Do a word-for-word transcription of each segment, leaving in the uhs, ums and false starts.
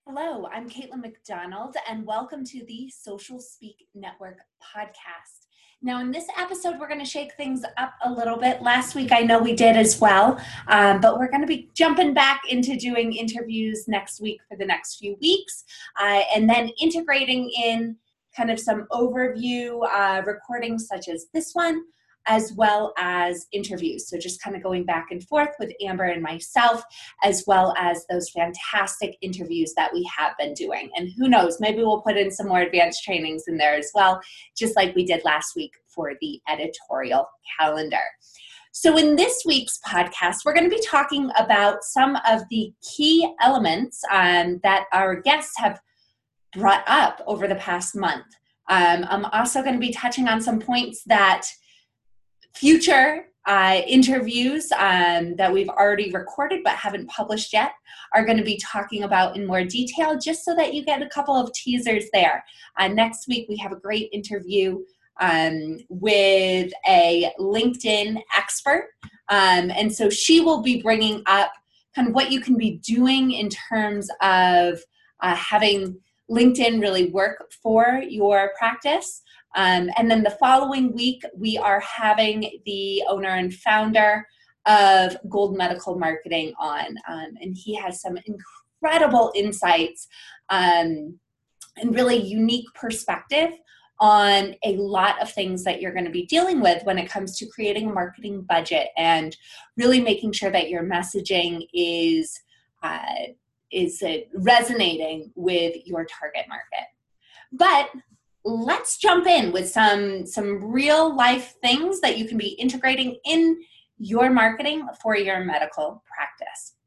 Hello, I'm Caitlin McDonald, and welcome to the Social Speak Network podcast. Now, in this episode, we're going to shake things up a little bit. Last week, I know we did as well, um, but we're going to be jumping back into doing interviews next week for the next few weeks, uh, and then integrating in kind of some overview uh, recordings such as this one, as well as interviews. So just kind of going back and forth with Amber and myself, as well as those fantastic interviews that we have been doing. And who knows, maybe we'll put in some more advanced trainings in there as well, just like we did last week for the editorial calendar. So in this week's podcast, we're going to be talking about some of the key elements um, that our guests have brought up over the past month. Um, I'm also going to be touching on some points that future uh, interviews um, that we've already recorded but haven't published yet are going to be talking about in more detail, just so that you get a couple of teasers there. Uh, next week, we have a great interview um, with a LinkedIn expert. Um, and so she will be bringing up kind of what you can be doing in terms of uh, having LinkedIn really work for your practice. Um, and then the following week, we are having the owner and founder of Gold Medical Marketing on, um, and he has some incredible insights um, and really unique perspective on a lot of things that you're going to be dealing with when it comes to creating a marketing budget and really making sure that your messaging is uh, is uh, resonating with your target market. But let's jump in with some, some real life things that you can be integrating in your marketing for your medical practice.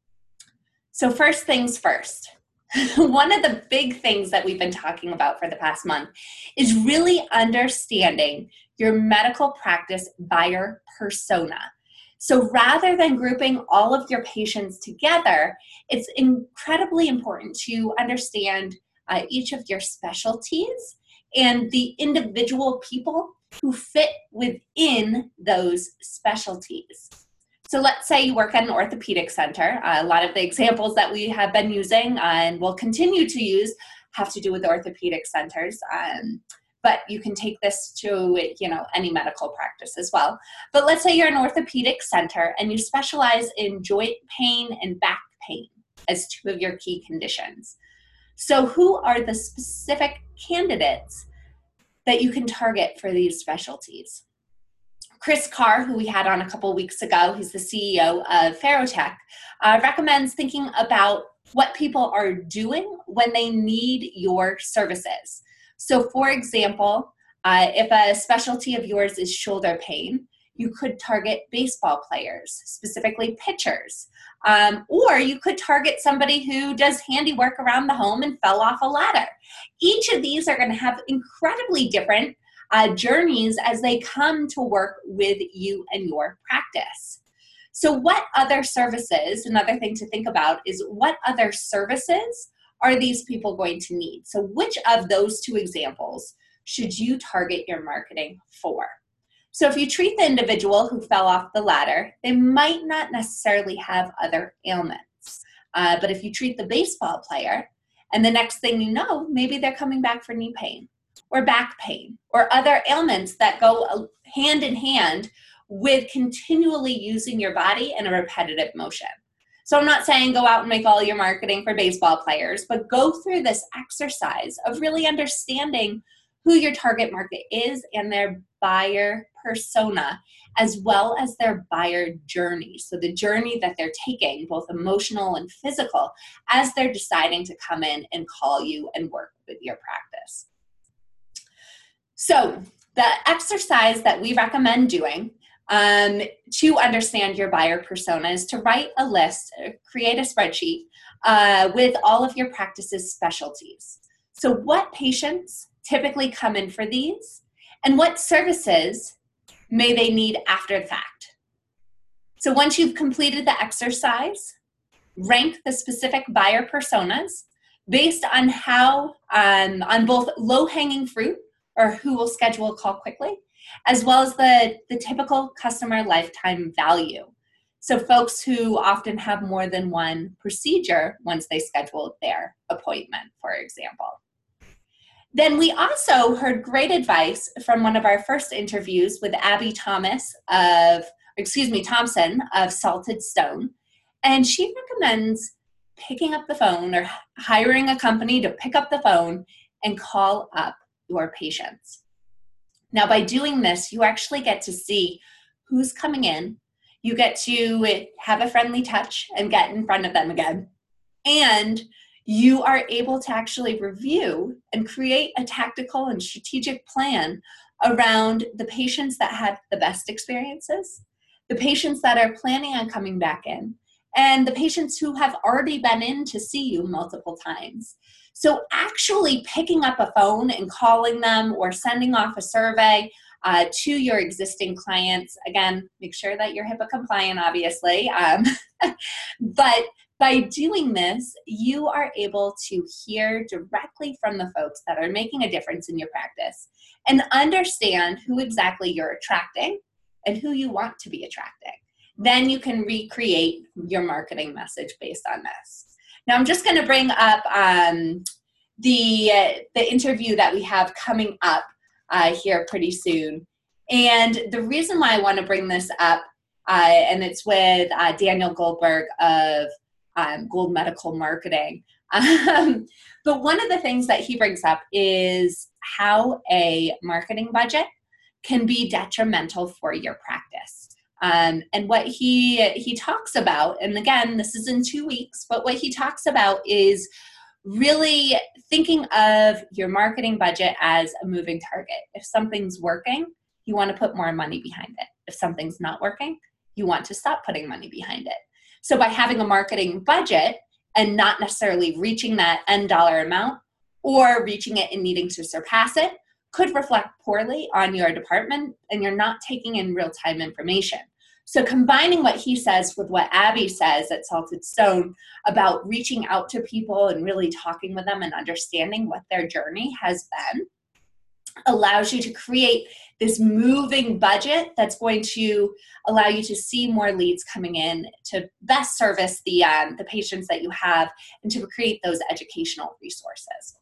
So first things first, one of the big things that we've been talking about for the past month is really understanding your medical practice buyer persona. So rather than grouping all of your patients together, it's incredibly important to understand uh, each of your specialties and the individual people who fit within those specialties. So let's say you work at an orthopedic center. Uh, a lot of the examples that we have been using uh, and will continue to use have to do with orthopedic centers. Um, but you can take this to, you know, any medical practice as well. But let's say you're an orthopedic center and you specialize in joint pain and back pain as two of your key conditions. So who are the specific candidates that you can target for these specialties? Chris Carr, who we had on a couple weeks ago, he's the C E O of Ferrotech, uh, recommends thinking about what people are doing when they need your services. So for example, uh, if a specialty of yours is shoulder pain, you could target baseball players, specifically pitchers. Um, or you could target somebody who does handiwork around the home and fell off a ladder. Each of these are going to have incredibly different uh, journeys as they come to work with you and your practice. So what other services, another thing to think about is what other services are these people going to need? So which of those two examples should you target your marketing for? So if you treat the individual who fell off the ladder, they might not necessarily have other ailments. Uh, but if you treat the baseball player, and the next thing you know, maybe they're coming back for knee pain or back pain or other ailments that go hand in hand with continually using your body in a repetitive motion. So I'm not saying go out and make all your marketing for baseball players, but go through this exercise of really understanding who your target market is and their buyer persona, as well as their buyer journey. So the journey that they're taking, both emotional and physical, as they're deciding to come in and call you and work with your practice. So the exercise that we recommend doing um, to understand your buyer persona is to write a list, create a spreadsheet uh, with all of your practice's specialties. So what patients typically come in for these, and what services may they need after the fact. So once you've completed the exercise, rank the specific buyer personas based on how, um, on both low-hanging fruit, or who will schedule a call quickly, as well as the, the typical customer lifetime value. So folks who often have more than one procedure once they schedule their appointment, for example. Then we also heard great advice from one of our first interviews with Abby Thomas of, excuse me, Thompson of Salted Stone. And she recommends picking up the phone or hiring a company to pick up the phone and call up your patients. Now, by doing this, you actually get to see who's coming in. You get to have a friendly touch and get in front of them again. And you are able to actually review and create a tactical and strategic plan around the patients that had the best experiences, the patients that are planning on coming back in, and the patients who have already been in to see you multiple times. So actually picking up a phone and calling them or sending off a survey uh, to your existing clients, again, make sure that you're HIPAA compliant, obviously, um, but by doing this, you are able to hear directly from the folks that are making a difference in your practice and understand who exactly you're attracting and who you want to be attracting. Then you can recreate your marketing message based on this. Now, I'm just going to bring up um, the, uh, the interview that we have coming up uh, here pretty soon. And the reason why I want to bring this up, uh, and it's with uh, Daniel Goldberg of Um, Gold Medical Marketing. Um, but one of the things that he brings up is how a marketing budget can be detrimental for your practice. Um, and what he he talks about, and again, this is in two weeks, but what he talks about is really thinking of your marketing budget as a moving target. If something's working, you want to put more money behind it. If something's not working, you want to stop putting money behind it. So by having a marketing budget and not necessarily reaching that end dollar amount or reaching it and needing to surpass it could reflect poorly on your department, and you're not taking in real-time information. So combining what he says with what Abby says at Salted Stone about reaching out to people and really talking with them and understanding what their journey has been allows you to create this moving budget that's going to allow you to see more leads coming in to best service the, um, the patients that you have and to create those educational resources.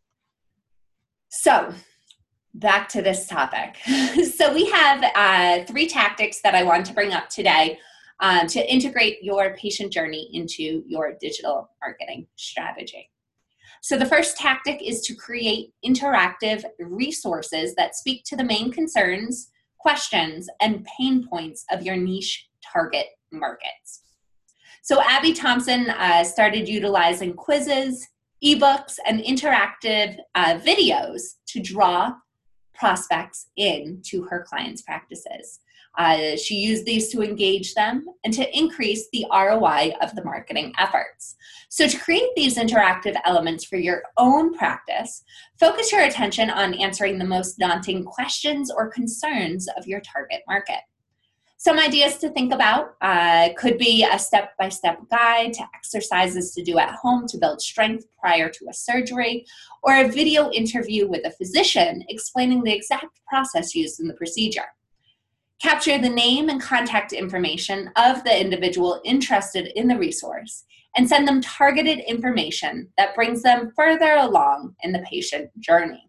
So back to this topic. So we have uh, three tactics that I want to bring up today um, to integrate your patient journey into your digital marketing strategy. So the first tactic is to create interactive resources that speak to the main concerns, questions, and pain points of your niche target markets. So Abby Thompson uh, started utilizing quizzes, ebooks, and interactive uh, videos to draw prospects into her clients' practices. Uh, she used these to engage them and to increase the R O I of the marketing efforts. So to create these interactive elements for your own practice, focus your attention on answering the most daunting questions or concerns of your target market. Some ideas to think about uh, could be a step-by-step guide to exercises to do at home to build strength prior to a surgery, or a video interview with a physician explaining the exact process used in the procedure. Capture the name and contact information of the individual interested in the resource and send them targeted information that brings them further along in the patient journey.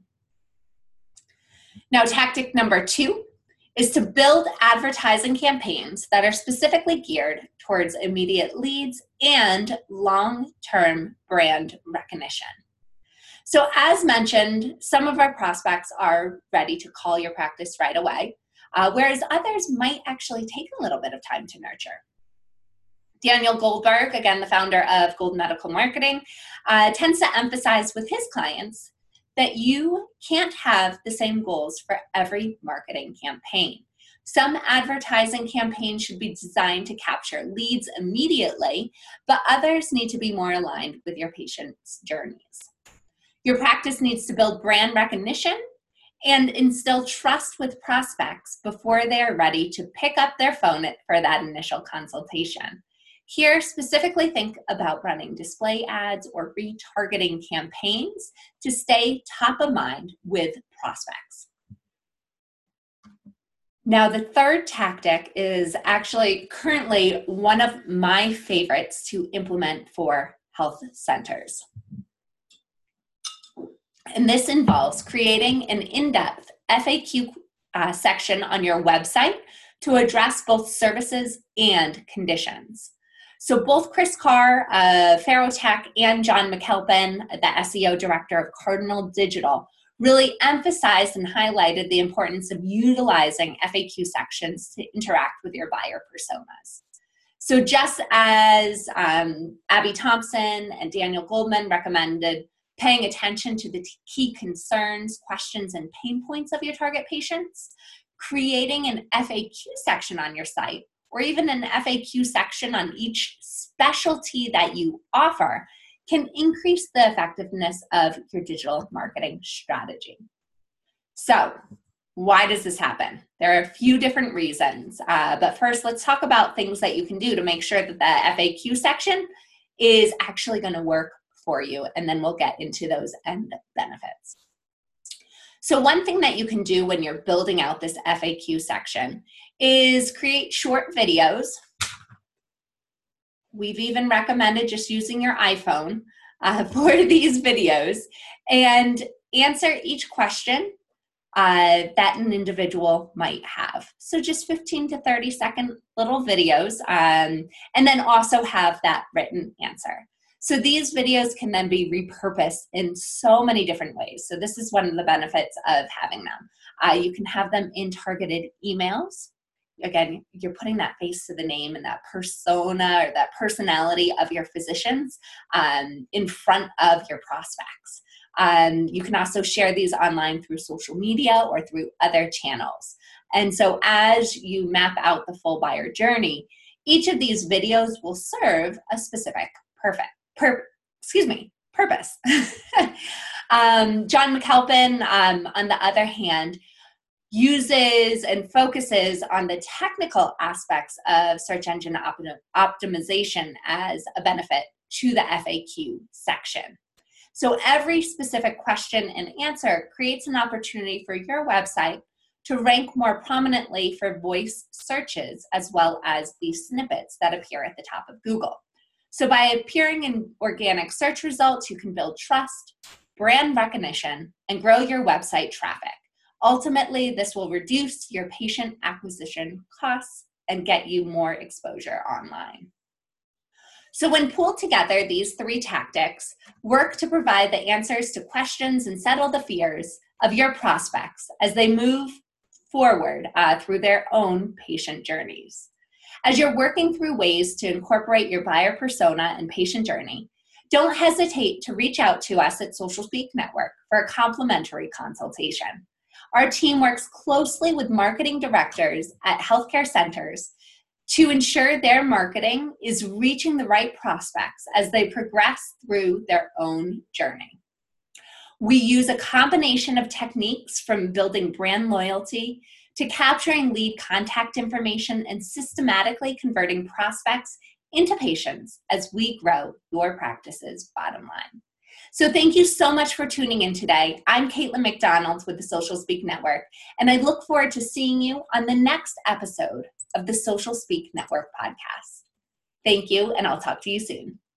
Now, tactic number two is to build advertising campaigns that are specifically geared towards immediate leads and long-term brand recognition. So as mentioned, some of our prospects are ready to call your practice right away, uh, whereas others might actually take a little bit of time to nurture. Daniel Goldberg, again, the founder of Gold Medical Marketing, uh, tends to emphasize with his clients that you can't have the same goals for every marketing campaign. Some advertising campaigns should be designed to capture leads immediately, but others need to be more aligned with your patients' journeys. Your practice needs to build brand recognition and instill trust with prospects before they are ready to pick up their phone for that initial consultation. Here, specifically think about running display ads or retargeting campaigns to stay top of mind with prospects. Now, the third tactic is actually currently one of my favorites to implement for health centers. And this involves creating an in-depth F A Q uh, section on your website to address both services and conditions. So both Chris Carr of Ferrotech and John McAlpin, the S E O director of Cardinal Digital, really emphasized and highlighted the importance of utilizing F A Q sections to interact with your buyer personas. So just as um, Abby Thompson and Daniel Goldman recommended paying attention to the key concerns, questions, and pain points of your target patients, creating an F A Q section on your site, or even an F A Q section on each specialty that you offer, can increase the effectiveness of your digital marketing strategy. So, why does this happen? There are a few different reasons, uh, but first let's talk about things that you can do to make sure that the F A Q section is actually going to work for you, and then we'll get into those end benefits. So one thing that you can do when you're building out this F A Q section is create short videos. We've even recommended just using your iPhone uh, for these videos, and answer each question uh, that an individual might have. So just fifteen to thirty second little videos, um, and then also have that written answer. So these videos can then be repurposed in so many different ways. So this is one of the benefits of having them. Uh, you can have them in targeted emails. Again, you're putting that face to the name and that persona or that personality of your physicians um, in front of your prospects. Um, you can also share these online through social media or through other channels. And so as you map out the full buyer journey, each of these videos will serve a specific perfect, per, excuse me, purpose. um, John McAlpin, um, on the other hand, uses and focuses on the technical aspects of search engine op- optimization as a benefit to the F A Q section. So every specific question and answer creates an opportunity for your website to rank more prominently for voice searches, as well as the snippets that appear at the top of Google. So by appearing in organic search results, you can build trust, brand recognition, and grow your website traffic. Ultimately, this will reduce your patient acquisition costs and get you more exposure online. So when pulled together, these three tactics work to provide the answers to questions and settle the fears of your prospects as they move forward uh, through their own patient journeys. As you're working through ways to incorporate your buyer persona and patient journey, don't hesitate to reach out to us at Social Speak Network for a complimentary consultation. Our team works closely with marketing directors at healthcare centers to ensure their marketing is reaching the right prospects as they progress through their own journey. We use a combination of techniques from building brand loyalty to capturing lead contact information and systematically converting prospects into patients as we grow your practice's bottom line. So thank you so much for tuning in today. I'm Caitlin McDonald with the Social Speak Network, and I look forward to seeing you on the next episode of the Social Speak Network podcast. Thank you, and I'll talk to you soon.